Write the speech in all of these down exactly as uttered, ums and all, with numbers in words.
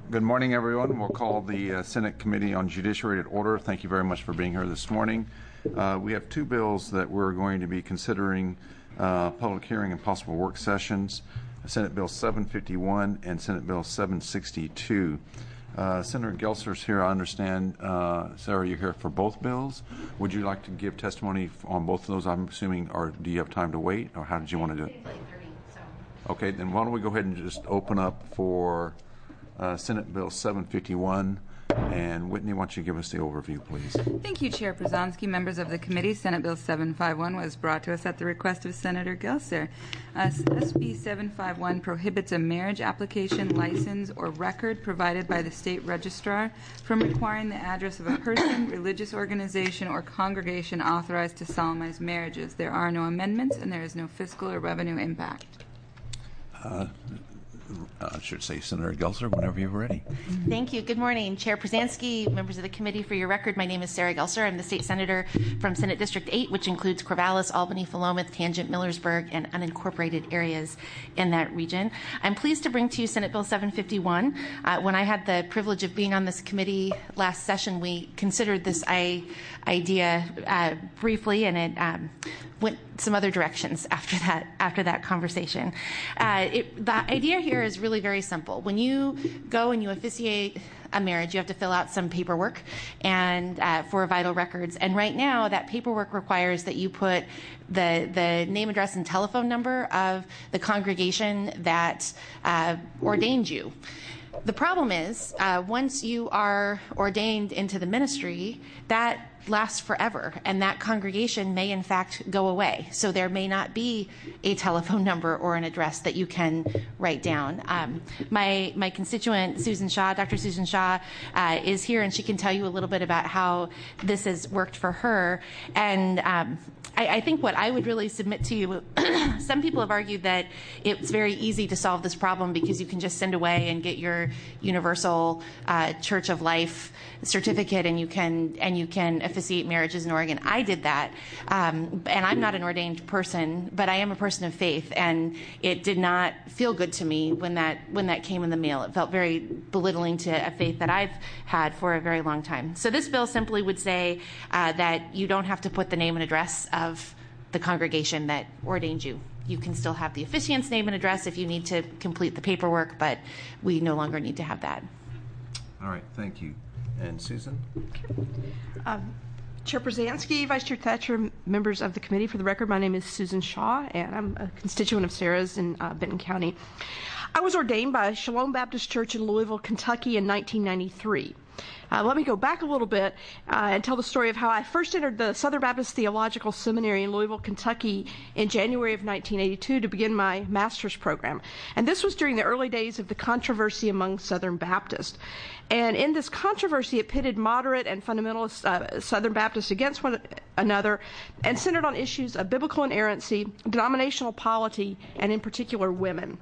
Good morning, everyone. We'll call the uh, Senate Committee on Judiciary to order. Thank you very much for being here this morning. Uh, we have two bills that we're going to be considering uh, public hearing and possible work sessions, Senate Bill seven fifty-one and Senate Bill seven sixty-two. Uh, Senator Gelser's here, I understand. Uh, Sarah, you're here for both bills. Would you like to give testimony on both of those, I'm assuming, or do you have time to wait, or how did you want to do it? Okay, then why don't we go ahead and just open up for uh, Senate Bill seven fifty-one. And Whitney, why don't you give us the overview, please? Thank you, Chair Przanski. Members of the committee, Senate Bill seven fifty-one was brought to us at the request of Senator Gelser. Uh, S B seven fifty-one prohibits a marriage application, license, or record provided by the state registrar from requiring the address of a person, religious organization, or congregation authorized to solemnize marriages. There are no amendments, and there is no fiscal or revenue impact. Uh, I should say, Senator Gelser, whenever you're ready. Thank you. Good morning, Chair Przanski, members of the committee. For your record, my name is Sarah Gelser. I'm the state senator from Senate District eight, which includes Corvallis, Albany, Philomath, Tangent, Millersburg, and unincorporated areas in that region. I'm pleased to bring to you Senate Bill seven fifty-one. Uh, when I had the privilege of being on this committee last session, we considered this I- idea uh, briefly, and it um, went some other directions after that after that conversation. Uh, it, the idea here is really very simple. When you go and you officiate a marriage, you have to fill out some paperwork and uh, for vital records. And right now, that paperwork requires that you put the the name, address, and telephone number of the congregation that uh, ordained you. The problem is, uh, once you are ordained into the ministry, that lasts forever, and that congregation may in fact go away. So there may not be a telephone number or an address that you can write down. Um, my my constituent, Susan Shaw, Doctor Susan Shaw, uh, is here, and she can tell you a little bit about how this has worked for her. And um, I, I think what I would really submit to you, some people have argued that it's very easy to solve this problem because you can just send away and get your universal uh, Church of Life certificate, and you can and you can officiate marriages in Oregon. I did that, um, and I'm not an ordained person, but I am a person of faith, and it did not feel good to me when that when that came in the mail. It felt very belittling to a faith that I've had for a very long time. So this bill simply would say uh, that you don't have to put the name and address of the congregation that ordained you. You can still have the officiant's name and address if you need to complete the paperwork, but we no longer need to have that. All right, thank you. And Susan? Um, Chair Przanski, Vice Chair Thatcher, members of the committee, for the record, my name is Susan Shaw, and I'm a constituent of Sarah's in uh, Benton County. I was ordained by Shalom Baptist Church in Louisville, Kentucky in nineteen ninety-three. Uh, let me go back a little bit uh, and tell the story of how I first entered the Southern Baptist Theological Seminary in Louisville, Kentucky in January of nineteen eighty-two to begin my master's program. And this was during the early days of the controversy among Southern Baptists. And in this controversy, it pitted moderate and fundamentalist uh, Southern Baptists against one another and centered on issues of biblical inerrancy, denominational polity, and in particular women.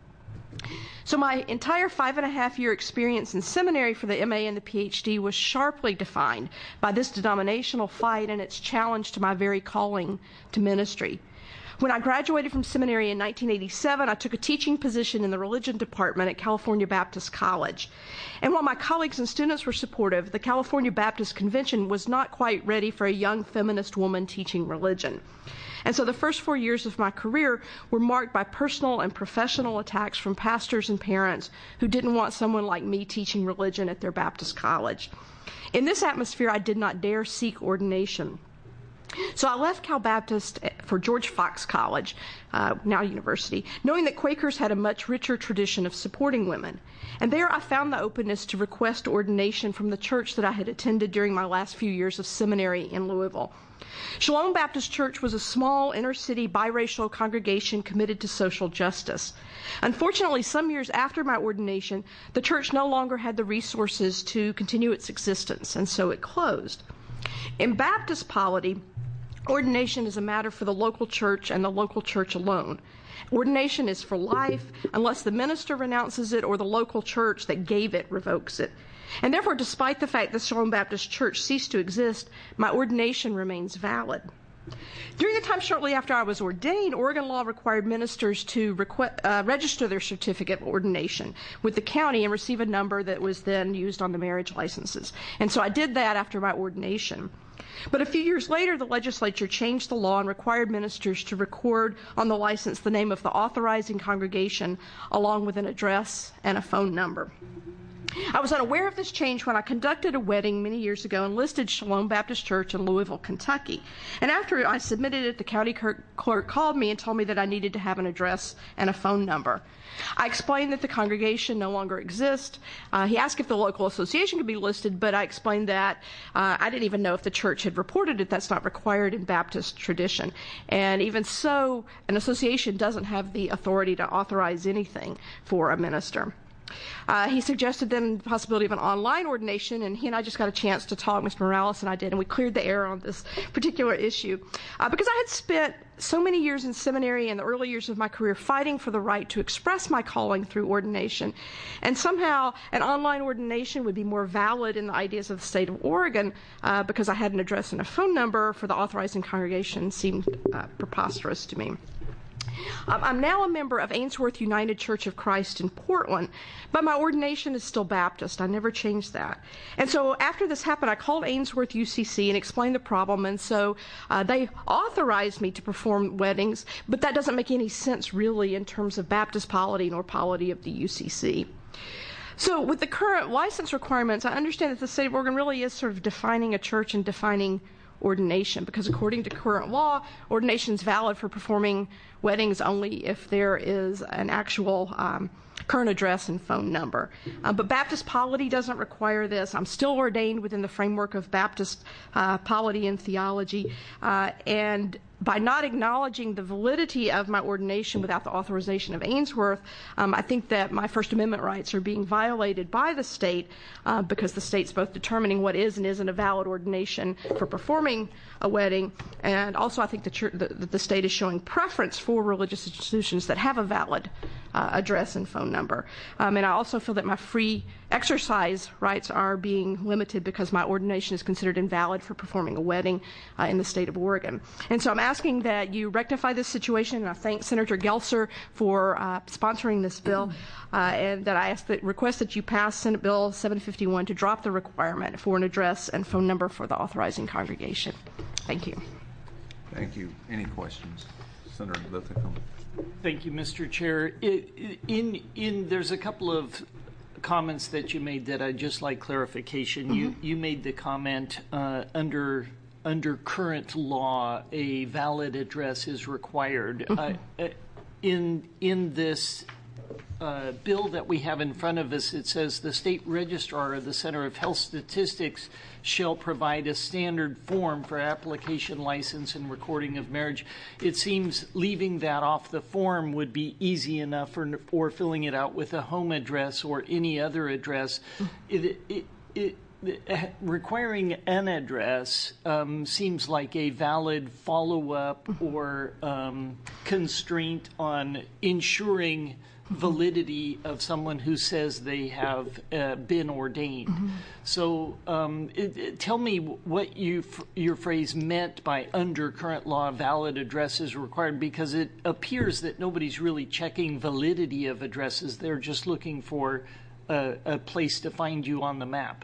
So my entire five and a half year experience in seminary for the M A and the P H D was sharply defined by this denominational fight and its challenge to my very calling to ministry. When I graduated from seminary in nineteen eighty-seven, I took a teaching position in the religion department at California Baptist College. And while my colleagues and students were supportive, the California Baptist Convention was not quite ready for a young feminist woman teaching religion. And so the first four years of my career were marked by personal and professional attacks from pastors and parents who didn't want someone like me teaching religion at their Baptist college. In this atmosphere, I did not dare seek ordination. So I left Cal Baptist for George Fox College, uh, now university, knowing that Quakers had a much richer tradition of supporting women. And there I found the openness to request ordination from the church that I had attended during my last few years of seminary in Louisville. Shalom Baptist Church was a small inner-city biracial congregation committed to social justice. Unfortunately, some years after my ordination, the church no longer had the resources to continue its existence, and so it closed. In Baptist polity, ordination is a matter for the local church and the local church alone. Ordination is for life unless the minister renounces it or the local church that gave it revokes it. And therefore, despite the fact that Shalom Baptist Church ceased to exist, my ordination remains valid. During the time shortly after I was ordained, Oregon law required ministers to requ- uh, register their certificate of ordination with the county and receive a number that was then used on the marriage licenses. And so I did that after my ordination. But a few years later, the legislature changed the law and required ministers to record on the license the name of the authorizing congregation along with an address and a phone number. I was unaware of this change when I conducted a wedding many years ago and listed Shalom Baptist Church in Louisville, Kentucky. And after I submitted it, the county clerk called me and told me that I needed to have an address and a phone number. I explained that the congregation no longer exists. Uh, he asked if the local association could be listed, but I explained that uh, I didn't even know if the church had reported it. That's not required in Baptist tradition. And even so, an association doesn't have the authority to authorize anything for a minister. Uh, he suggested then the possibility of an online ordination, and he and I just got a chance to talk, Miz Morales and I did, and we cleared the air on this particular issue. Uh, because I had spent so many years in seminary in the early years of my career fighting for the right to express my calling through ordination, and somehow an online ordination would be more valid in the ideas of the state of Oregon uh, because I had an address and a phone number for the authorizing congregation seemed uh, preposterous to me. Um, I'm now a member of Ainsworth United Church of Christ in Portland, but my ordination is still Baptist. I never changed that. And so after this happened, I called Ainsworth U C C and explained the problem, and so uh, they authorized me to perform weddings, but that doesn't make any sense really in terms of Baptist polity nor polity of the U C C. So with the current license requirements, I understand that the state of Oregon really is sort of defining a church and defining ordination, because according to current law, ordination is valid for performing weddings only if there is an actual um, current address and phone number. Uh, but Baptist polity doesn't require this. I'm still ordained within the framework of Baptist uh, polity and theology, uh, and by not acknowledging the validity of my ordination without the authorization of Ainsworth, um, I think that my First Amendment rights are being violated by the state uh, because the state's both determining what is and isn't a valid ordination for performing a wedding, and also I think the, church, the, the state is showing preference for religious institutions that have a valid uh, address and phone number. Um, and I also feel that my free exercise rights are being limited because my ordination is considered invalid for performing a wedding uh, in the state of Oregon. And so I'm asking that you rectify this situation, and I thank Senator Gelser for uh, sponsoring this bill, uh, and that I ask that, request that you pass Senate Bill seven fifty-one to drop the requirement for an address and phone number for the authorizing congregation. Thank you. Thank you. Any questions? Senator Lithicum. Thank you, Mister Chair. It, in, in, there's a couple of comments that you made that I'd just like clarification. Mm-hmm. You, you made the comment uh, under under current law, a valid address is required. Mm-hmm. Uh, in in this uh, bill that we have in front of us, it says the state registrar of the Center of Health Statistics shall provide a standard form for application, license, and recording of marriage. It seems leaving that off the form would be easy enough, or, or filling it out with a home address or any other address. It, it, it, it, requiring an address um, seems like a valid follow-up or um, constraint on ensuring validity of someone who says they have uh, been ordained. Mm-hmm. So um, it, it, tell me what you your phrase meant by under current law valid addresses required, because it appears that nobody's really checking validity of addresses. They're just looking for a, a place to find you on the map.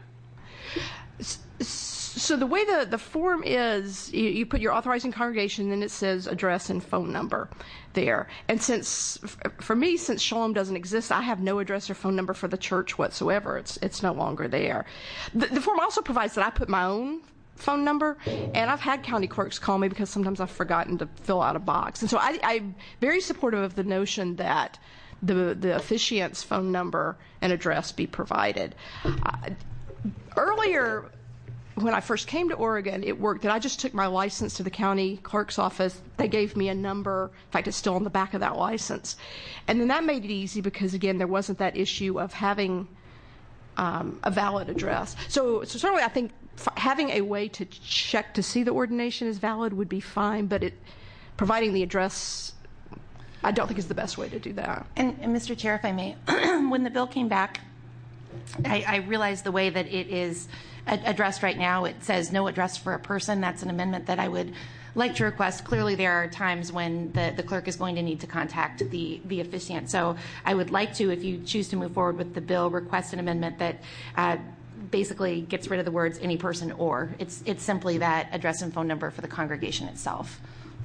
So the way the, the form is, you, you put your authorizing congregation, then it says address and phone number there. And since, for me, since Shalom doesn't exist, I have no address or phone number for the church whatsoever. It's it's no longer there. The, the form also provides that I put my own phone number, and I've had county clerks call me because sometimes I've forgotten to fill out a box. And so I, I'm very supportive of the notion that the, the officiant's phone number and address be provided. Uh, earlier, when I first came to Oregon, it worked that I just took my license to the county clerk's office. They gave me a number. In fact, it's still on the back of that license. And then that made it easy because, again, there wasn't that issue of having um, a valid address. So, so certainly I think f- having a way to check to see the ordination is valid would be fine, but it providing the address, I don't think is the best way to do that. And, and Mister Chair, if I may, when the bill came back, I, I realized the way that it is addressed right now. It says no address for a person. That's an amendment that I would like to request, clearly there are times when the, the clerk is going to need to contact the, the officiant. So I would like to, if you choose to move forward with the bill, request an amendment that uh, basically gets rid of the words any person or. It's, it's simply that address and phone number for the congregation itself.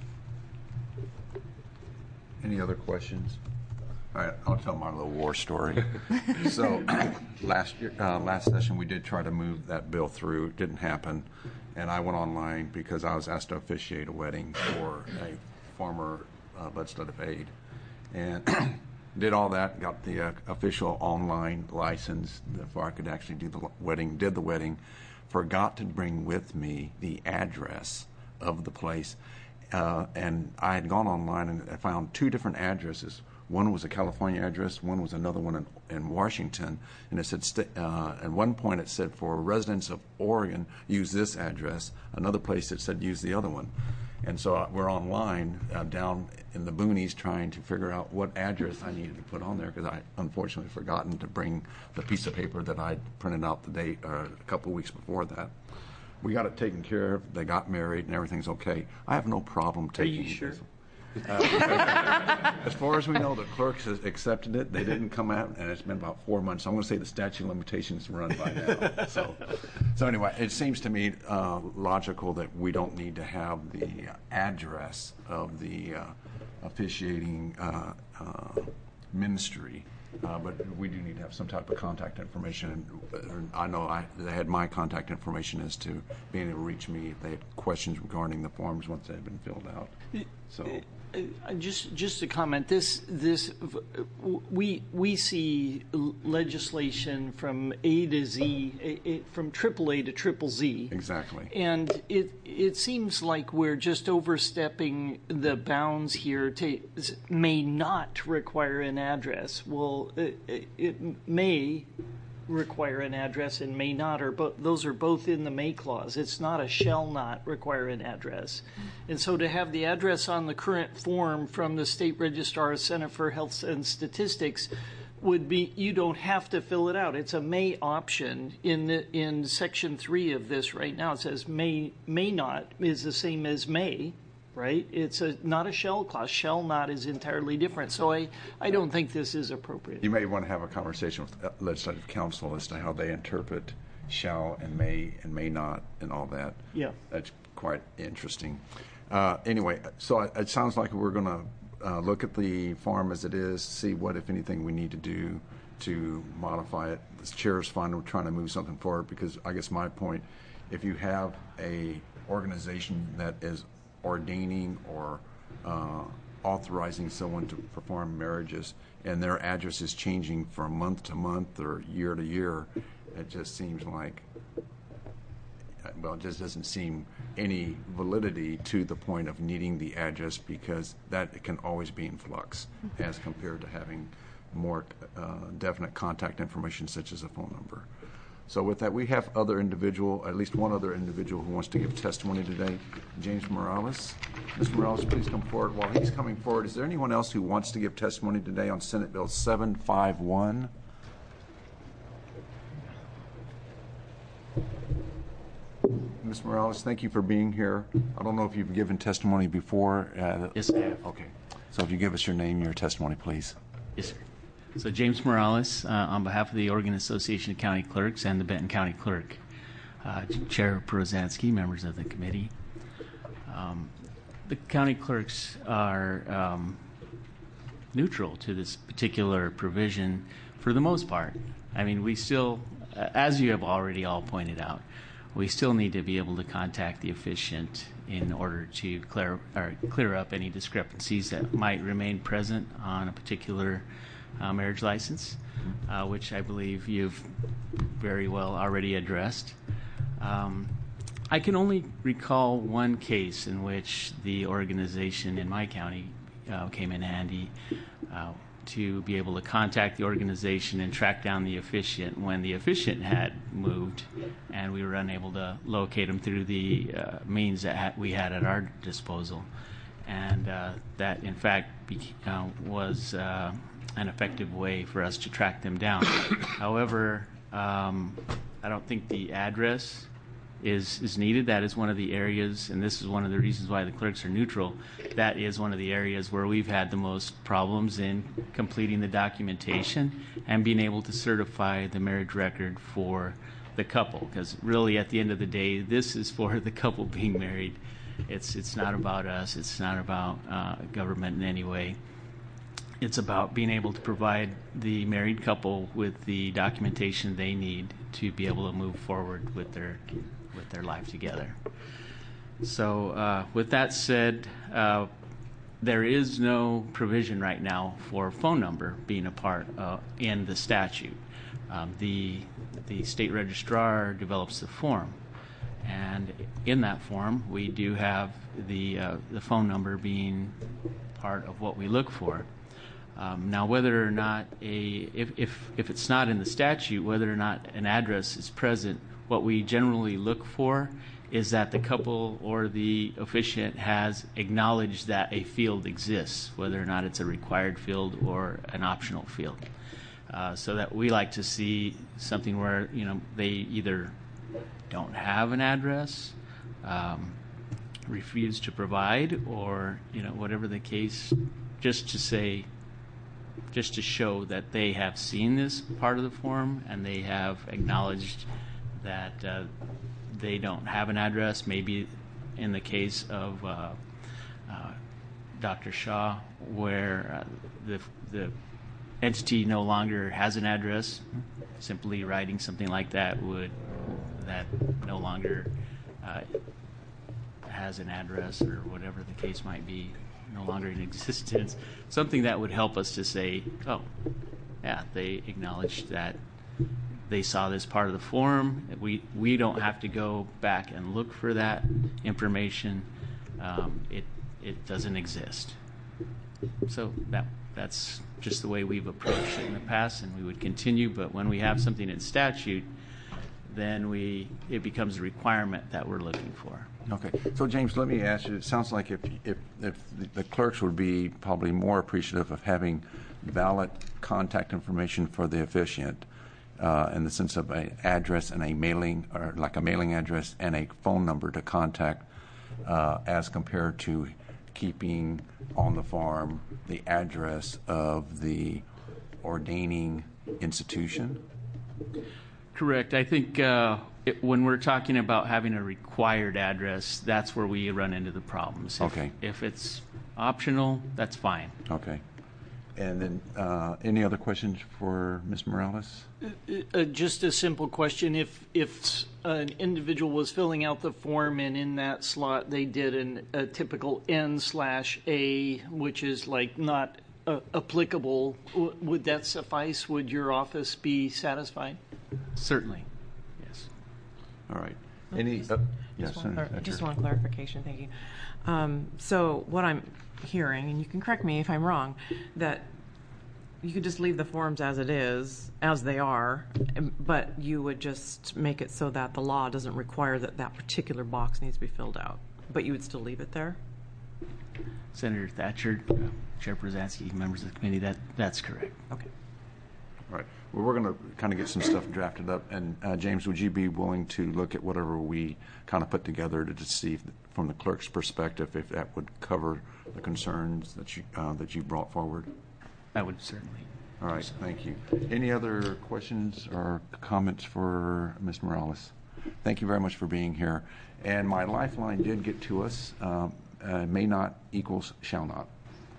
Any other questions? All right, I'll tell my little war story. So last year, uh, last session, we did try to move that bill through. It didn't happen. And I went online because I was asked to officiate a wedding for a former uh, legislative aide. And did all that, got the uh, official online license before I could actually do the wedding, did the wedding, forgot to bring with me the address of the place. Uh, and I had gone online and I found two different addresses. One was a California address, one was another one in, in Washington, and it said, st- uh, at one point it said for residents of Oregon, use this address. Another place it said use the other one. And so uh, we're online uh, down in the boonies trying to figure out what address I needed to put on there because I unfortunately forgotten to bring the piece of paper that I printed out the day uh, a couple of weeks before that. We got it taken care of. They got married and everything's okay. I have no problem taking. Are you sure? This. Uh, as far as we know, the clerks has accepted it. They didn't come out, and it's been about four months. So I'm going to say the statute of limitations run by now. So, so anyway, it seems to me uh, logical that we don't need to have the address of the uh, officiating uh, uh, ministry. Uh, but we do need to have some type of contact information. And I know I, they had my contact information as to being able to reach me if they had questions regarding the forms once they had been filled out. So, uh, just just to comment, this this we we see legislation from A to Z, a, a, from triple A to triple Z. Exactly. And it it seems like we're just overstepping the bounds here. To may not require an address. Well, it, it may require an address and may not, or bo- those are both in the may clause. It's not a shall not require an address. And so to have the address on the current form from the State Registrar Center for Health and Statistics would be, you don't have to fill it out. It's a may option. In the, in section three of this right now, it says may may not is the same as may. Right? It's a not a shall clause. Shall not is entirely different. So I, I don't think this is appropriate. You may want to have a conversation with legislative counsel as to how they interpret shall and may and may not and all that. Yeah. That's quite interesting. Uh, anyway, so it, it sounds like we're going to uh, look at the form as it is, see what, if anything, we need to do to modify it. The chair's fine. We're trying to move something forward because I guess my point, if you have a organization that is ordaining or uh, authorizing someone to perform marriages and their address is changing from month to month or year to year, it just seems like, well, it just doesn't seem any validity to the point of needing the address because that can always be in flux as compared to having more uh, definite contact information such as a phone number. So with that, we have other individual, at least one other individual who wants to give testimony today, James Morales. Mister Morales, please come forward. While he's coming forward, is there anyone else who wants to give testimony today on Senate Bill seven five one? Miz Morales, thank you for being here. I don't know if you've given testimony before. Uh, Yes, I have. Okay. So if you give us your name and your testimony, please. Yes, sir. So James Morales, uh, on behalf of the Oregon Association of County Clerks and the Benton County Clerk, uh, Chair Prozansky, members of the committee. Um, the county clerks are um, neutral to this particular provision for the most part. I mean, we still, uh, as you have already all pointed out, we still need to be able to contact the officiant in order to clear, or clear up any discrepancies that might remain present on a particular Uh, marriage license, uh, which I believe you've very well already addressed. Um, I can only recall one case in which the organization in my county uh, came in handy uh, to be able to contact the organization and track down the officiant when the officiant had moved, and we were unable to locate him through the uh, means that ha- we had at our disposal. And uh, that, in fact, be- uh, was uh, an effective way for us to track them down. However, um, I don't think the address is is needed. That is one of the areas, and this is one of the reasons why the clerks are neutral. That is one of the areas where we've had the most problems in completing the documentation and being able to certify the marriage record for the couple. Because really, at the end of the day, this is for the couple being married. It's it's not about us. It's not about uh, government in any way. It's about being able to provide the married couple with the documentation they need to be able to move forward with their with their life together. So uh, with that said, uh, there is no provision right now for phone number being a part uh, in the statute. Um, the the state registrar develops the form, and in that form we do have the uh, the phone number being part of what we look for. Um, now, whether or not a if, if if it's not in the statute, whether or not an address is present, what we generally look for is that the couple or the officiant has acknowledged that a field exists, whether or not it's a required field or an optional field. Uh, so that we like to see something where, you know, they either don't have an address, um, refuse to provide, or, you know, whatever the case, just to say, just to show that they have seen this part of the form and they have acknowledged that uh, they don't have an address. Maybe in the case of uh, uh, Doctor Shaw, where uh, the the entity no longer has an address, simply writing something like that would that no longer uh, has an address, or whatever the case might be, no longer in existence, something that would help us to say, oh, yeah, they acknowledged that they saw this part of the form. We we don't have to go back and look for that information. Um, it it doesn't exist. So that that's just the way we've approached it in the past, and we would continue. But when we have something in statute, then we it becomes a requirement that we're looking for. Okay. So, James, let me ask you, it sounds like if, if, if the clerks would be probably more appreciative of having valid contact information for the officiant uh, in the sense of an address and a mailing, or like a mailing address and a phone number to contact uh, as compared to keeping on the form the address of the ordaining institution? Correct. I think uh, it, when we're talking about having a required address, that's where we run into the problems. If, okay. If it's optional, that's fine. Okay. And then uh, any other questions for Miz Morales? Uh, uh, just a simple question. If if an individual was filling out the form and in that slot they did an, a typical N slash A, which is like not uh, applicable, w- would that suffice? Would your office be satisfied? Certainly, yes. All right. Any? Uh, yes, just, one clar- Senator. just one clarification, thank you. Um, so what I'm hearing, and you can correct me if I'm wrong, that you could just leave the forms as it is, as they are, but you would just make it so that the law doesn't require that that particular box needs to be filled out, but you would still leave it there? Senator Thatcher, uh, Chair Prozansky, members of the committee, that that's correct. Okay. All right. Well, we're going to kind of get some stuff drafted up. And, uh, James, would you be willing to look at whatever we kind of put together to just see, if, from the clerk's perspective, if that would cover the concerns that you uh, that you brought forward? I would certainly. All right. Thank you. Any other questions or comments for Miz Morales? Thank you very much for being here. And my lifeline did get to us. Um, uh, may not equals shall not.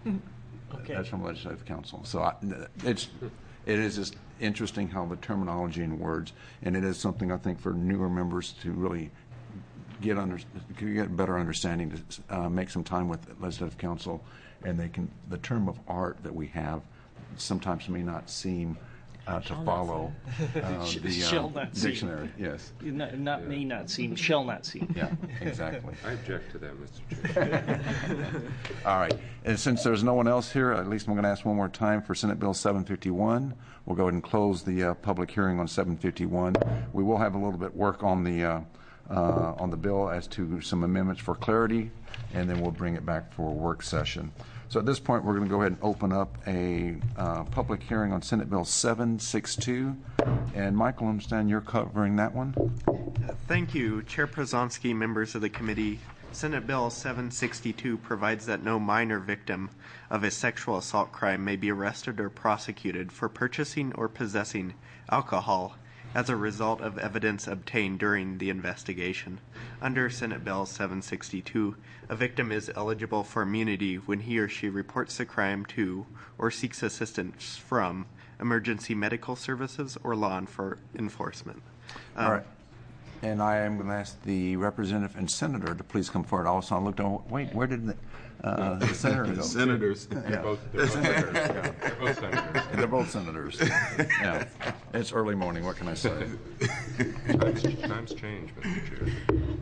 Okay. That's from Legislative Council. So I, it's it is just interesting how the terminology and words, and it is something I think for newer members to really get under get better understanding, to uh, make some time with Legislative Council, and they can the term of art that we have sometimes may not seem uh, to follow uh, the Shall uh, not seem. dictionary. Yes. Not, not may not seem, shall not seem. Yeah. Exactly. I object to that, Mister Chair. All right. And since there's no one else here, at least I'm going to ask one more time for Senate Bill seven fifty-one. We'll go ahead and close the uh, public hearing on seven fifty-one. We will have a little bit work on the uh, uh, on the bill as to some amendments for clarity, and then we'll bring it back for a work session. So at this point, we're going to go ahead and open up a uh, public hearing on Senate Bill seven sixty-two. And Michael, I understand you're covering that one? Thank you, Chair Przanski, members of the committee. Senate Bill seven sixty-two provides that no minor victim of a sexual assault crime may be arrested or prosecuted for purchasing or possessing alcohol as a result of evidence obtained during the investigation. Under Senate Bill seven sixty-two, a victim is eligible for immunity when he or she reports the crime to or seeks assistance from emergency medical services or law enfor- enforcement. Um, All right. And I am going to ask the representative and senator to please come forward. Also, I looked on, wait, where did the, uh, the senator go? Senators. Yeah. They're both, they're both senators. Yeah. They're both senators. They're both senators. Yeah. It's early morning. What can I say? Times, times change, Mister Chair.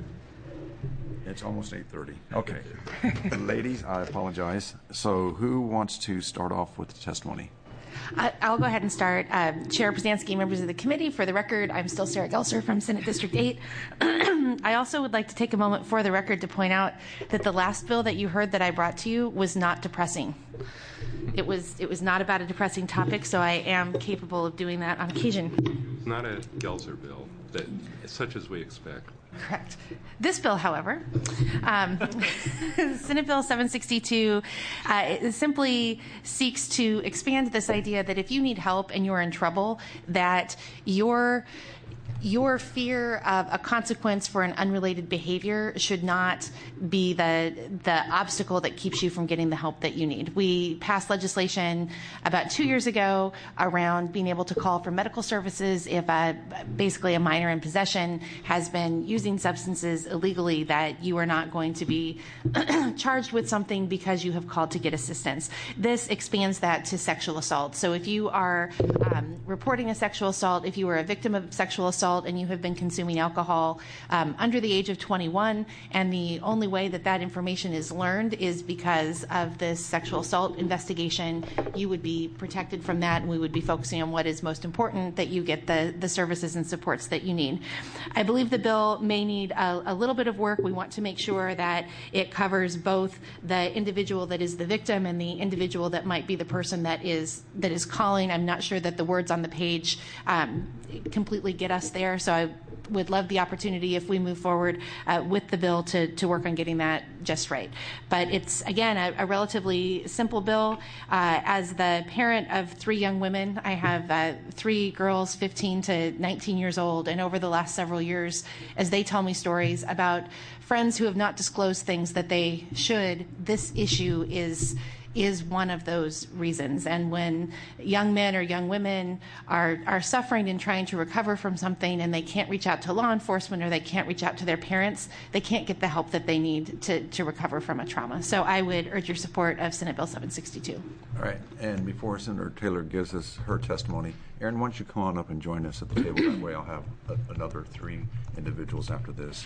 It's almost eight thirty. Okay. Ladies, I apologize. So who wants to start off with the testimony? I- I'll go ahead and start. Um, Chair Przanski, members of the committee, for the record, I'm still Sarah Gelser from Senate District eight. I also would like to take a moment for the record to point out that the last bill that you heard that I brought to you was not depressing. It was it was not about a depressing topic, so I am capable of doing that on occasion. It's not a Gelser bill, that, such as we expect. Correct. This bill, however, um, Senate Bill seven sixty-two, uh, it simply seeks to expand this idea that if you need help and you're in trouble, that your your fear of a consequence for an unrelated behavior should not be the the obstacle that keeps you from getting the help that you need. We passed legislation about two years ago around being able to call for medical services if a, basically a minor in possession has been using substances illegally, that you are not going to be charged with something because you have called to get assistance. This expands that to sexual assault. So if you are um, reporting a sexual assault, if you are a victim of sexual assault, and you have been consuming alcohol um, under the age of twenty-one, and the only way that that information is learned is because of this sexual assault investigation, you would be protected from that, and we would be focusing on what is most important, that you get the, the services and supports that you need. I believe the bill may need a, a little bit of work. We want to make sure that it covers both the individual that is the victim and the individual that might be the person that is that is calling. I'm not sure that the words on the page um, completely get us there, so I would love the opportunity, if we move forward uh, with the bill, to, to work on getting that just right. But it's, again, a, a relatively simple bill. Uh, as the parent of three young women, I have uh, three girls, fifteen to nineteen years old, and over the last several years, as they tell me stories about friends who have not disclosed things that they should, this issue is is one of those reasons. And when young men or young women are, are suffering and trying to recover from something, and they can't reach out to law enforcement or they can't reach out to their parents, they can't get the help that they need to, to recover from a trauma. So I would urge your support of Senate Bill seven sixty-two. All right. And before Senator Taylor gives us her testimony, Erin, why don't you come on up and join us at the table? That way I'll have a, another three individuals after this.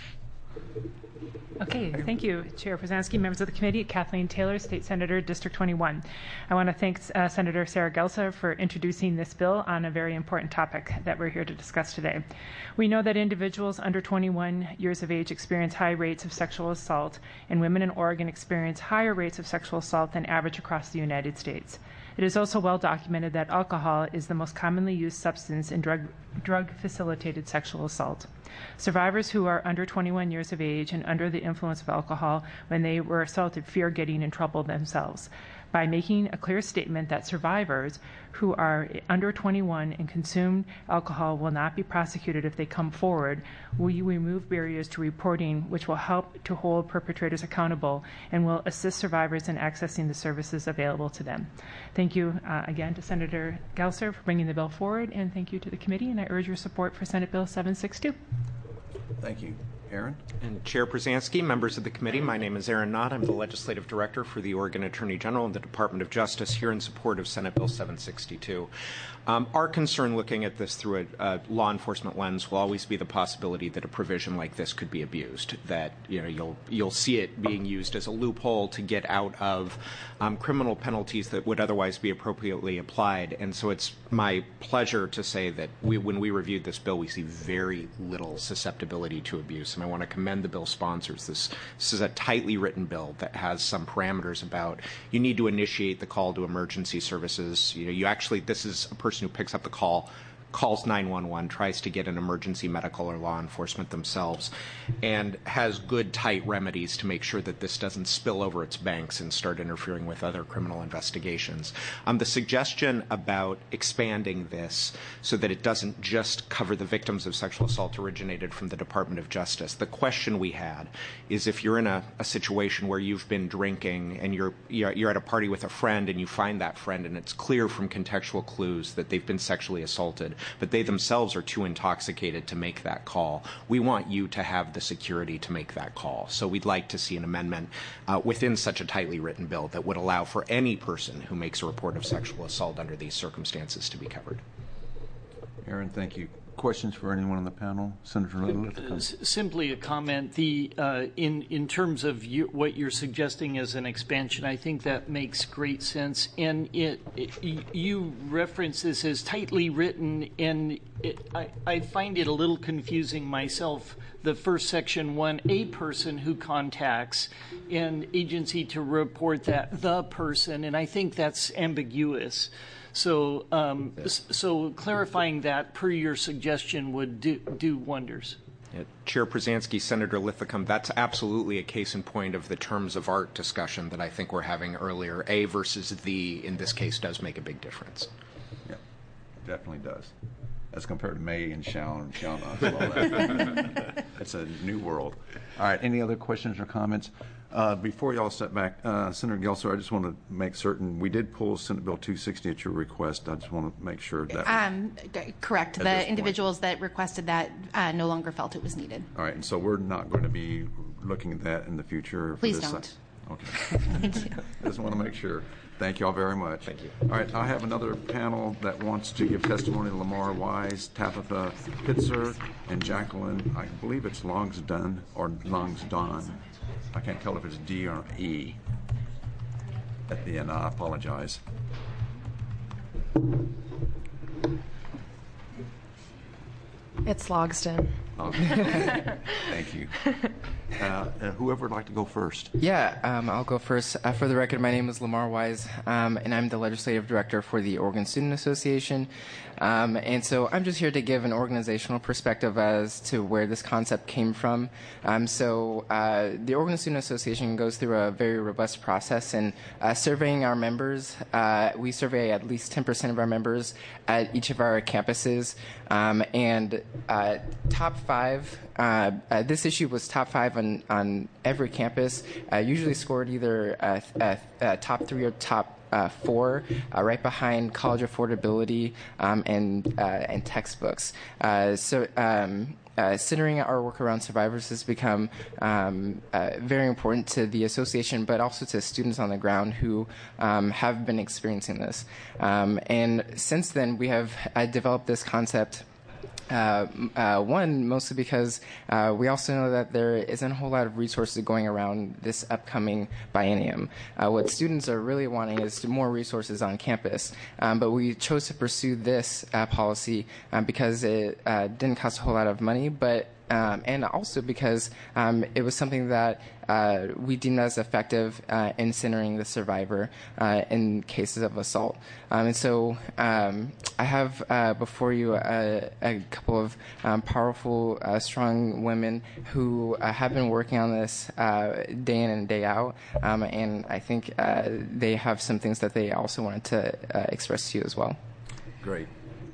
Okay, thank you, Chair Przanski, members of the committee. Kathleen Taylor, State Senator, District twenty-one. I want to thank uh, Senator Sarah Gelser for introducing this bill on a very important topic that we're here to discuss today. We know that individuals under twenty-one years of age experience high rates of sexual assault, and women in Oregon experience higher rates of sexual assault than average across the United States. It is also well documented that alcohol is the most commonly used substance in drug, drug-facilitated sexual assault. Survivors who are under twenty-one years of age and under the influence of alcohol when they were assaulted fear getting in trouble themselves. By making a clear statement that survivors who are under twenty-one and consume alcohol will not be prosecuted if they come forward, we remove barriers to reporting, which will help to hold perpetrators accountable and will assist survivors in accessing the services available to them. Thank you uh, again to Senator Gelser for bringing the bill forward, and thank you to the committee, and I urge your support for Senate Bill seven sixty-two. Thank you. Aaron? And Chair Przanski, members of the committee, my name is Aaron Knott. I'm the Legislative Director for the Oregon Attorney General and the Department of Justice, here in support of Senate Bill seven sixty-two. Um, our concern looking at this through a, a law enforcement lens will always be the possibility that a provision like this could be abused, that you know, you'll, you'll see it being used as a loophole to get out of um, criminal penalties that would otherwise be appropriately applied. And so it's my pleasure to say that we, when we reviewed this bill, we see very little susceptibility to abuse. And I want to commend the bill sponsors. This, this is a tightly written bill that has some parameters about you need to initiate the call to emergency services. You know, you actually, this is a person who picks up the call, calls nine one one, tries to get an emergency medical or law enforcement themselves, and has good, tight remedies to make sure that this doesn't spill over its banks and start interfering with other criminal investigations. Um, the suggestion about expanding this so that it doesn't just cover the victims of sexual assault originated from the Department of Justice. The question we had is if you're in a, a situation where you've been drinking and you're, you're you're at a party with a friend and you find that friend and it's clear from contextual clues that they've been sexually assaulted, but they themselves are too intoxicated to make that call. We want you to have the security to make that call. So we'd like to see an amendment uh, within such a tightly written bill that would allow for any person who makes a report of sexual assault under these circumstances to be covered. Aaron, thank you. Questions for anyone on the panel? Senator Little? Uh, simply a comment. The uh, in in terms of you, what you're suggesting as an expansion, I think that makes great sense. And it, it you reference this as tightly written, and it, I I find it a little confusing myself. The first section one, a person who contacts an agency to report that the person, and I think that's ambiguous. So, um, so clarifying that per your suggestion would do, do wonders. Yeah, Chair Przanski, Senator Lithicum, that's absolutely a case in point of the terms of art discussion that I think we're having earlier. A versus the, in this case, does make a big difference. Yeah, definitely does. As compared to may and shall and shall not. And all that. It's a new world. All right, any other questions or comments? Uh, before y'all step back, uh, Senator Gelser, I just want to make certain we did pull Senate Bill two sixty at your request. I just want to make sure that. Um, d- correct. The individuals point. that requested that uh, no longer felt it was needed. All right, and so we're not going to be looking at that in the future. Please for this don't. Site. Okay. Thank you. I just want to make sure. Thank you all very much. Thank you. All right, I have another panel that wants to give testimony: Lamar Wise, Tabitha Pitzer, and Jacqueline. I believe it's Longsdon or Longsdon. I can't tell if it's D or E at the end. I apologize. It's Logsdon. Okay. Thank you. Uh, uh, whoever would like to go first? Yeah, um, I'll go first. Uh, for the record, my name is Lamar Wise, um, and I'm the legislative director for the Oregon Student Association. Um, and so I'm just here to give an organizational perspective as to where this concept came from. Um, so uh, the Oregon Student Association goes through a very robust process in uh, surveying our members. Uh, we survey at least ten percent of our members at each of our campuses. Um, and uh, top five, uh, uh, this issue was top five on, on every campus, uh, usually scored either uh, uh, uh, top three or top Uh, four, uh, right behind college affordability um, and uh, and textbooks. Uh, so, um, uh, centering our work around survivors has become um, uh, very important to the association, but also to students on the ground who um, have been experiencing this. Um, and since then, we have uh, developed this concept. Uh, uh, one, mostly because uh, we also know that there isn't a whole lot of resources going around this upcoming biennium. Uh, what students are really wanting is more resources on campus, um, but we chose to pursue this uh, policy um, because it uh, didn't cost a whole lot of money, but Um, and also because um, it was something that uh, we deemed as effective uh, in centering the survivor uh, in cases of assault. Um, and so um, I have uh, before you a, a couple of um, powerful, uh, strong women who uh, have been working on this uh, day in and day out. Um, and I think uh, they have some things that they also wanted to uh, express to you as well. Great.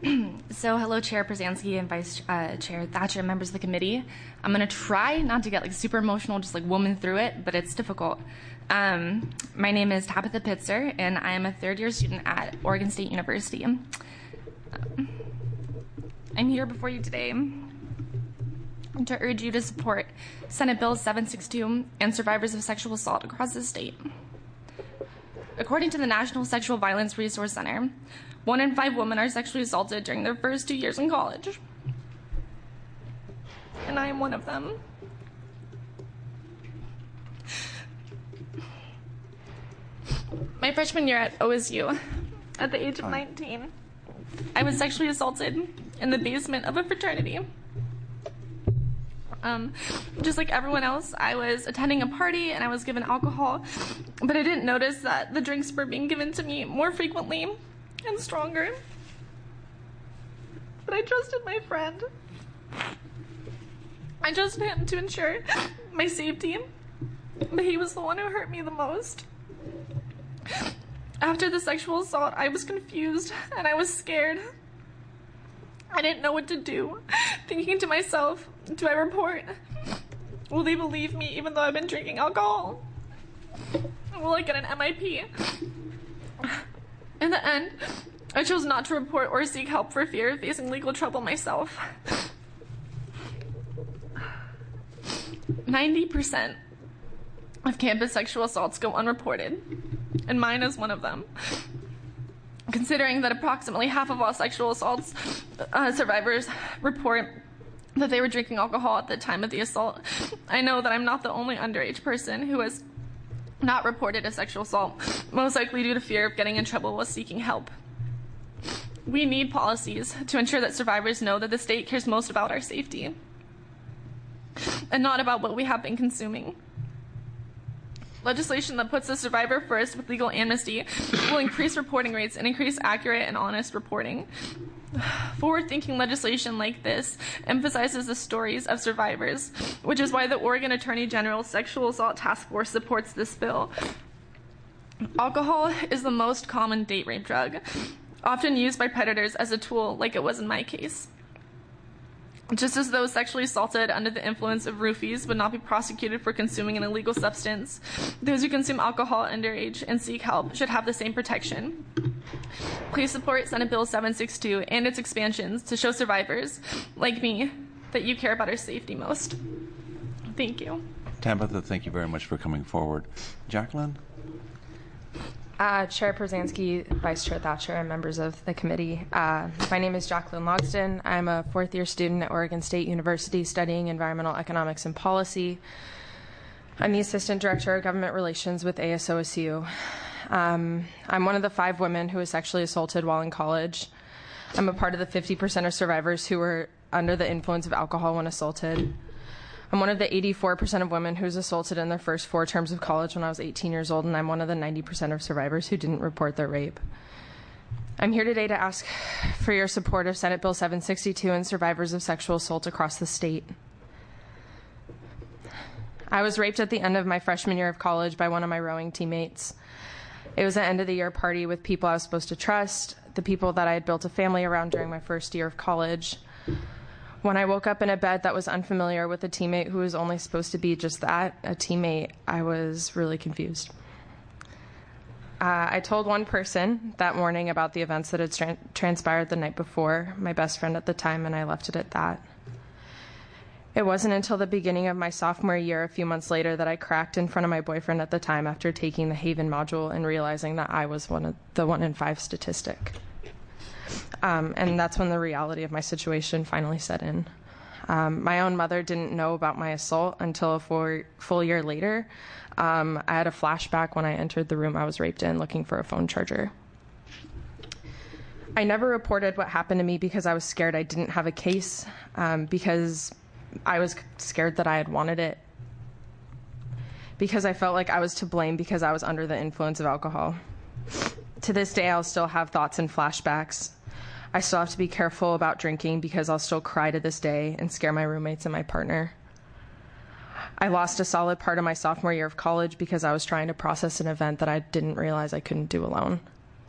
So, hello, Chair Przanski and Vice uh, Chair Thatcher, members of the committee. I'm going to try not to get like super emotional, just like woman through it, but it's difficult. Um, my name is Tabitha Pitzer, and I am a third-year student at Oregon State University. Um, I'm here before you today to urge you to support Senate Bill seven sixty-two and survivors of sexual assault across the state. According to the National Sexual Violence Resource Center, one in five women are sexually assaulted during their first two years in college. And I am one of them. My freshman year at O S U, at the age of nineteen, I was sexually assaulted in the basement of a fraternity. Um, just like everyone else, I was attending a party and I was given alcohol, but I didn't notice that the drinks were being given to me more frequently and stronger. but I trusted my friend. I trusted him to ensure my safety, but he was the one who hurt me the most. After the sexual assault, I was confused and I was scared. I didn't know what to do, thinking to myself, do I report? Will they believe me even though I've been drinking alcohol? Will I get an M I P? In the end, I chose not to report or seek help for fear of facing legal trouble myself. ninety percent of campus sexual assaults go unreported, and mine is one of them. Considering that approximately half of all sexual assaults uh, survivors report that they were drinking alcohol at the time of the assault, I know that I'm not the only underage person who has not reported a sexual assault, most likely due to fear of getting in trouble while seeking help. We need policies to ensure that survivors know that the state cares most about our safety and not about what we have been consuming. Legislation that puts the survivor first with legal amnesty will increase reporting rates and increase accurate and honest reporting. Forward-thinking legislation like this emphasizes the stories of survivors, which is why the Oregon Attorney General's Sexual Assault Task Force supports this bill. Alcohol is the most common date rape drug, often used by predators as a tool, like it was in my case. Just as those sexually assaulted under the influence of roofies would not be prosecuted for consuming an illegal substance, those who consume alcohol underage and seek help should have the same protection. Please support Senate Bill seven sixty-two and its expansions to show survivors, like me, that you care about our safety most. Thank you. Tabitha, thank you very much for coming forward. Jacqueline? Uh, Chair Przansky, Vice Chair Thatcher, and members of the committee. Uh, my name is Jacqueline Logston. I'm a fourth year student at Oregon State University studying environmental economics and policy. I'm the Assistant Director of Government Relations with A S O S U. Um, I'm one of the five women who was sexually assaulted while in college. I'm a part of the fifty percent of survivors who were under the influence of alcohol when assaulted. I'm one of the eighty-four percent of women who was assaulted in their first four terms of college when I was eighteen years old, and I'm one of the ninety percent of survivors who didn't report their rape. I'm here today to ask for your support of Senate Bill seven sixty-two and survivors of sexual assault across the state. I was raped at the end of my freshman year of college by one of my rowing teammates. It was an end-of-the-year party with people I was supposed to trust, the people that I had built a family around during my first year of college. When I woke up in a bed that was unfamiliar with a teammate who was only supposed to be just that, a teammate, I was really confused. Uh, I told one person that morning about the events that had tra- transpired the night before, my best friend at the time, and I left it at that. It wasn't until the beginning of my sophomore year, a few months later, that I cracked in front of my boyfriend at the time after taking the Haven module and realizing that I was one of the one in five statistic. Um, and that's when the reality of my situation finally set in. Um, my own mother didn't know about my assault until a full, full year later. Um, I had a flashback when I entered the room I was raped in looking for a phone charger. I never reported what happened to me because I was scared I didn't have a case, um, because I was scared that I had wanted it, because I felt like I was to blame because I was under the influence of alcohol. To this day, I'll still have thoughts and flashbacks. I still have to be careful about drinking because I'll still cry to this day and scare my roommates and my partner. I lost a solid part of my sophomore year of college because I was trying to process an event that I didn't realize I couldn't do alone.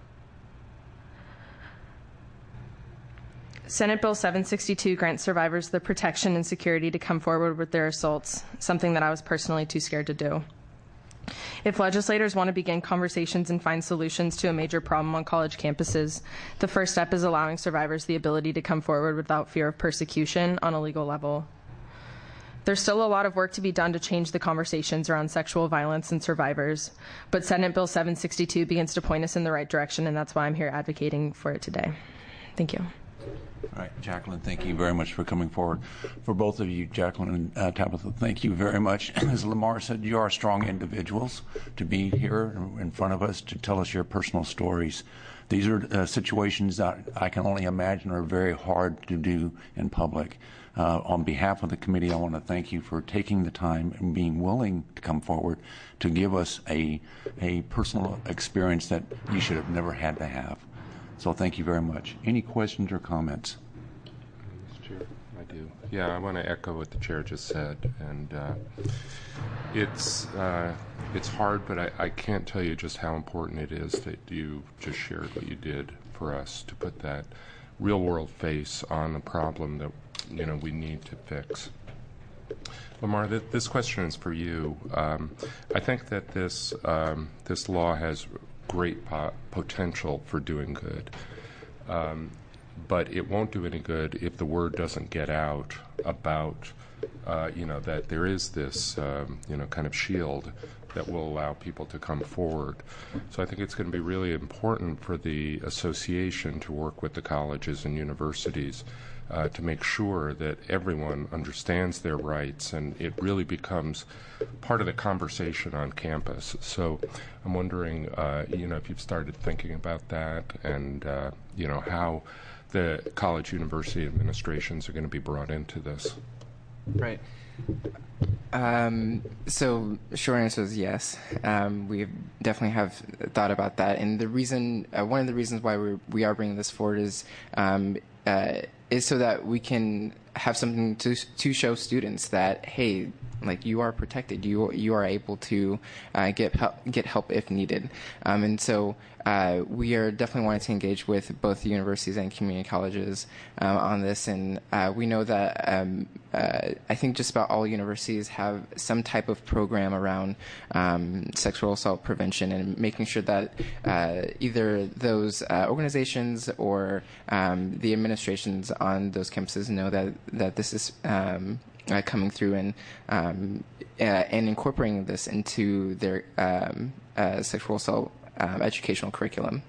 Senate Bill seven sixty-two grants survivors the protection and security to come forward with their assaults, something that I was personally too scared to do. If legislators want to begin conversations and find solutions to a major problem on college campuses, the first step is allowing survivors the ability to come forward without fear of persecution on a legal level. There's still a lot of work to be done to change the conversations around sexual violence and survivors, but Senate Bill seven sixty-two begins to point us in the right direction, and that's why I'm here advocating for it today. Thank you. All right, Jacqueline, thank you very much for coming forward. For both of you, Jacqueline and uh, Tabitha, thank you very much. As Lamar said, you are strong individuals to be here in front of us to tell us your personal stories. These are uh, situations that I can only imagine are very hard to do in public. Uh, on behalf of the committee, I want to thank you for taking the time and being willing to come forward to give us a, a personal experience that you should have never had to have. So thank you very much. Any questions or comments? Chair, I do. Yeah, I want to echo what the chair just said, and uh, it's uh, it's hard, but I, I can't tell you just how important it is that you just shared what you did for us to put that real-world face on the problem that you know we need to fix. Lamar, th- this question is for you. Um, I think that this um, this law has great po- potential for doing good. Um, but it won't do any good if the word doesn't get out about, uh, you know, that there is this, um, you know, kind of shield that will allow people to come forward. So I think it's going to be really important for the association to work with the colleges and universities uh, to make sure that everyone understands their rights and it really becomes part of the conversation on campus. So I'm wondering, uh, you know, if you've started thinking about that and, uh, you know, how the college university administrations are going to be brought into this. Right. Um, so short answer is yes. Um, we definitely have thought about that, and the reason, uh, one of the reasons why we we are bringing this forward is um, uh, is so that we can have something to to show students that, hey, like, you are protected, you you are able to uh, get help, get help if needed, um, and so uh, we are definitely wanting to engage with both the universities and community colleges um, on this, and uh, we know that um, uh, I think just about all universities have some type of program around um, sexual assault prevention and making sure that uh, either those uh, organizations or um, the administrations on those campuses know that that this is um, Uh, coming through and um, uh, and incorporating this into their um, uh, sexual assault um, educational curriculum.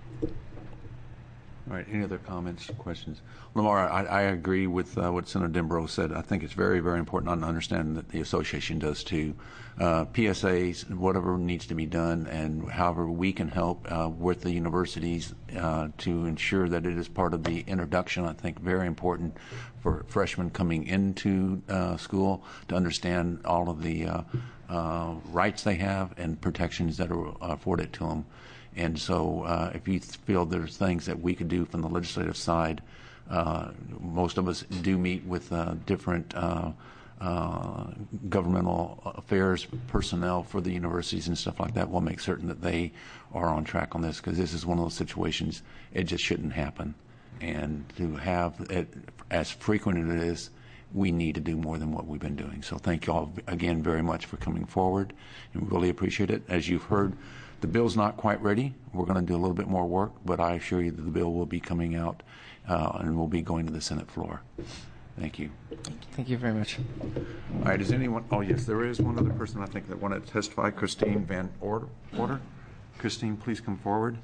All right. Any other comments, questions? Lamar, I, I agree with uh, what Senator Denbrough said. I think it's very, very important to understand that the association does too. Uh, P S As, whatever needs to be done, and however we can help uh, with the universities uh, to ensure that it is part of the introduction. I think very important for freshmen coming into uh, school to understand all of the uh, uh, rights they have and protections that are afforded to them. And so uh, if you feel there's things that we could do from the legislative side, uh, most of us do meet with uh, different uh, uh, governmental affairs personnel for the universities and stuff like that. We'll make certain that they are on track on this, because this is one of those situations, it just shouldn't happen. And to have it as frequent as it is, we need to do more than what we've been doing. So thank you all again very much for coming forward, and we really appreciate it. As you've heard, the bill's not quite ready. We're going to do a little bit more work, but I assure you that the bill will be coming out uh, and will be going to the Senate floor. Thank you. Thank you very much. All right, is anyone, oh yes, there is one other person I think that wanted to testify, Christine Van Order. Order. Christine, please come forward.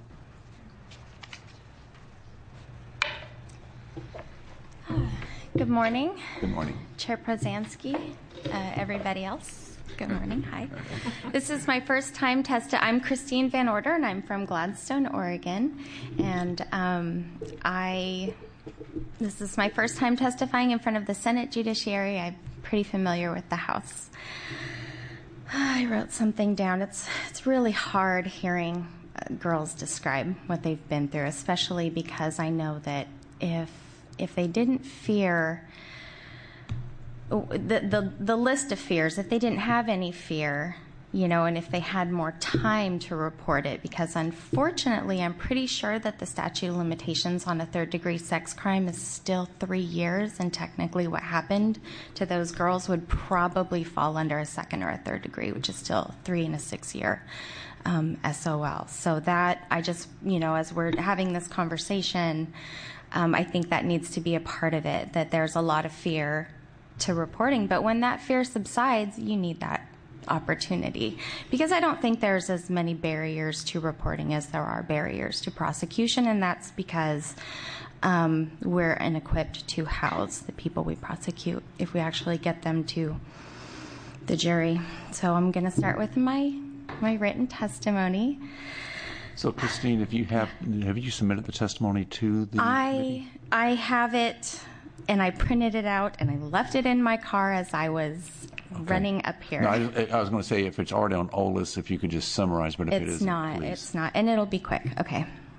Good morning. Good morning. Chair Prozansky, uh, everybody else. Good morning. Hi. This is my first time testifying. I'm Christine Van Order, and I'm from Gladstone, Oregon. And um, I, this is my first time testifying in front of the Senate Judiciary. I'm pretty familiar with the House. I wrote something down. It's it's really hard hearing uh, girls describe what they've been through, especially because I know that if if they didn't fear the, the the list of fears, if they didn't have any fear, you know, and if they had more time to report it, because unfortunately I'm pretty sure that the statute of limitations on a third degree sex crime is still three years, and technically what happened to those girls would probably fall under a second or a third degree, which is still three and a six year um, S O L. So that, I just, you know, as we're having this conversation, Um, I think that needs to be a part of it, that there's a lot of fear to reporting. But when that fear subsides, you need that opportunity. Because I don't think there's as many barriers to reporting as there are barriers to prosecution, and that's because um, we're inequipped to house the people we prosecute if we actually get them to the jury. So I'm going to start with my, my written testimony. So, Christine, if you have, have you submitted the testimony to the I committee? I have it, and I printed it out, and I left it in my car as I was okay. running up here. No, I, I was going to say, if it's already on O L I S, if you could just summarize, but if it's it isn't, not, please. It's not, and it'll be quick. Okay.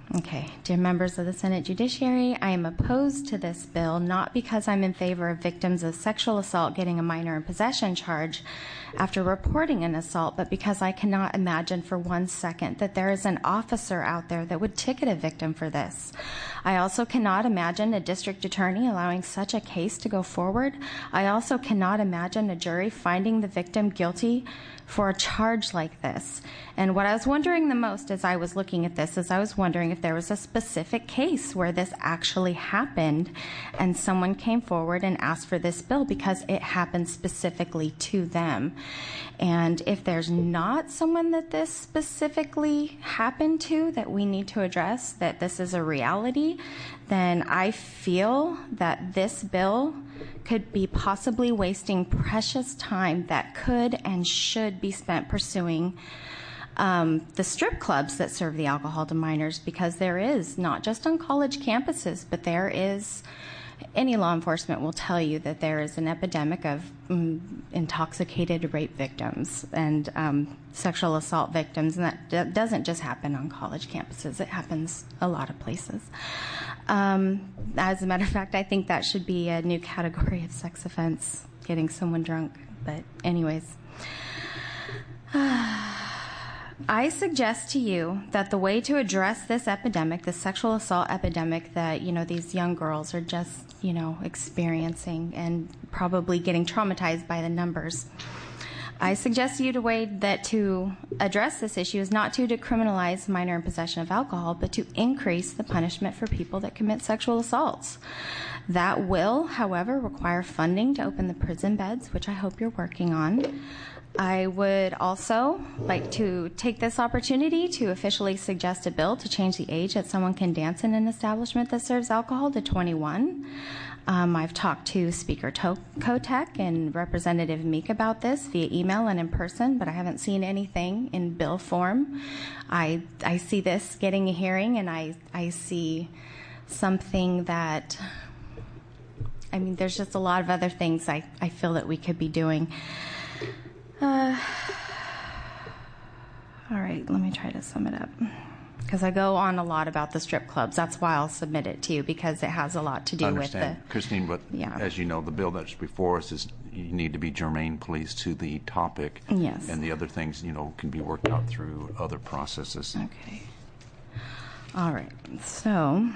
Okay, dear members of the Senate Judiciary, I am opposed to this bill not because I'm in favor of victims of sexual assault getting a minor in possession charge after reporting an assault, but because I cannot imagine for one second that there is an officer out there that would ticket a victim for this. I also cannot imagine a district attorney allowing such a case to go forward. I also cannot imagine a jury finding the victim guilty for a charge like this. And what I was wondering the most as I was looking at this is I was wondering if there was a specific case where this actually happened and someone came forward and asked for this bill because it happened specifically to them. And if there's not someone that this specifically happened to that we need to address, that this is a reality, then I feel that this bill could be possibly wasting precious time that could and should be spent pursuing um, the strip clubs that serve the alcohol to minors, because there is, not just on college campuses, but there is, any law enforcement will tell you that there is an epidemic of um, intoxicated rape victims and um, sexual assault victims, and that d- doesn't just happen on college campuses. It happens a lot of places. Um, as a matter of fact, I think that should be a new category of sex offense, getting someone drunk. But anyways, I suggest to you that the way to address this epidemic, this sexual assault epidemic that, you know, these young girls are just, you know, experiencing and probably getting traumatized by the numbers, I suggest to you to way that to address this issue is not to decriminalize minor in possession of alcohol, but to increase the punishment for people that commit sexual assaults. That will, however, require funding to open the prison beds, which I hope you're working on. I would also like to take this opportunity to officially suggest a bill to change the age that someone can dance in an establishment that serves alcohol to twenty-one. Um, I've talked to Speaker to- Kotek and Representative Meek about this via email and in person, but I haven't seen anything in bill form. I I see this getting a hearing, and I, I see something that, I mean, there's just a lot of other things I, I feel that we could be doing. Uh, all right, let me try to sum it up, because I go on a lot about the strip clubs. That's why I'll submit it to you, because it has a lot to do I with understand, the... Christine, but yeah. as you know, the bill that's before us is you need to be germane, please, to the topic. Yes. And the other things, you know, can be worked out through other processes. Okay. All right, so...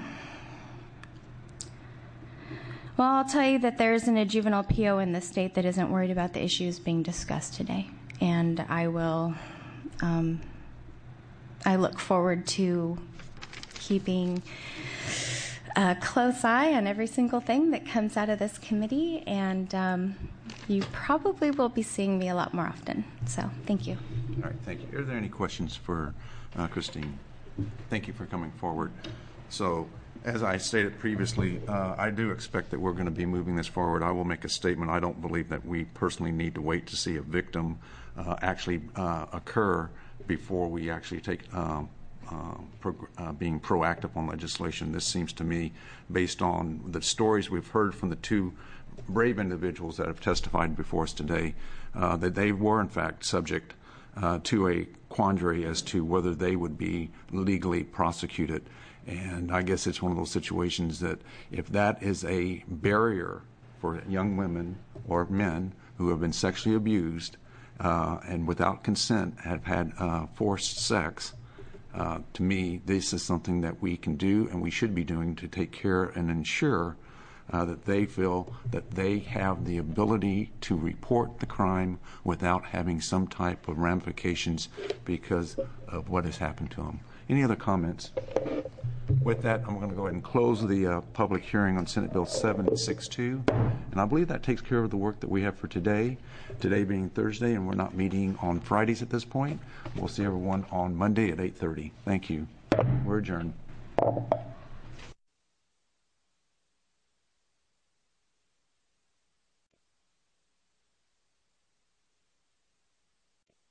Well, I'll tell you that there isn't a juvenile P O in the state that isn't worried about the issues being discussed today. And I will, um, I look forward to keeping a close eye on every single thing that comes out of this committee. And um, you probably will be seeing me a lot more often. So thank you. All right, thank you. Are there any questions for uh, Christine? Thank you for coming forward. So, as I stated previously, uh, I do expect that we're going to be moving this forward. I will make a statement. I don't believe that we personally need to wait to see a victim uh, actually uh, occur before we actually take um, uh, pro- uh, being proactive on legislation. This seems to me, based on the stories we've heard from the two brave individuals that have testified before us today, uh, that they were in fact subject uh, to a quandary as to whether they would be legally prosecuted. And I guess it's one of those situations that if that is a barrier for young women or men who have been sexually abused uh, and without consent have had uh, forced sex, uh, to me, this is something that we can do and we should be doing to take care and ensure uh, that they feel that they have the ability to report the crime without having some type of ramifications because of what has happened to them. Any other comments? With that, I'm going to go ahead and close the uh, public hearing on Senate Bill seven sixty-two. And I believe that takes care of the work that we have for today, today being Thursday, and we're not meeting on Fridays at this point. We'll see everyone on Monday at eight thirty. Thank you. We're adjourned.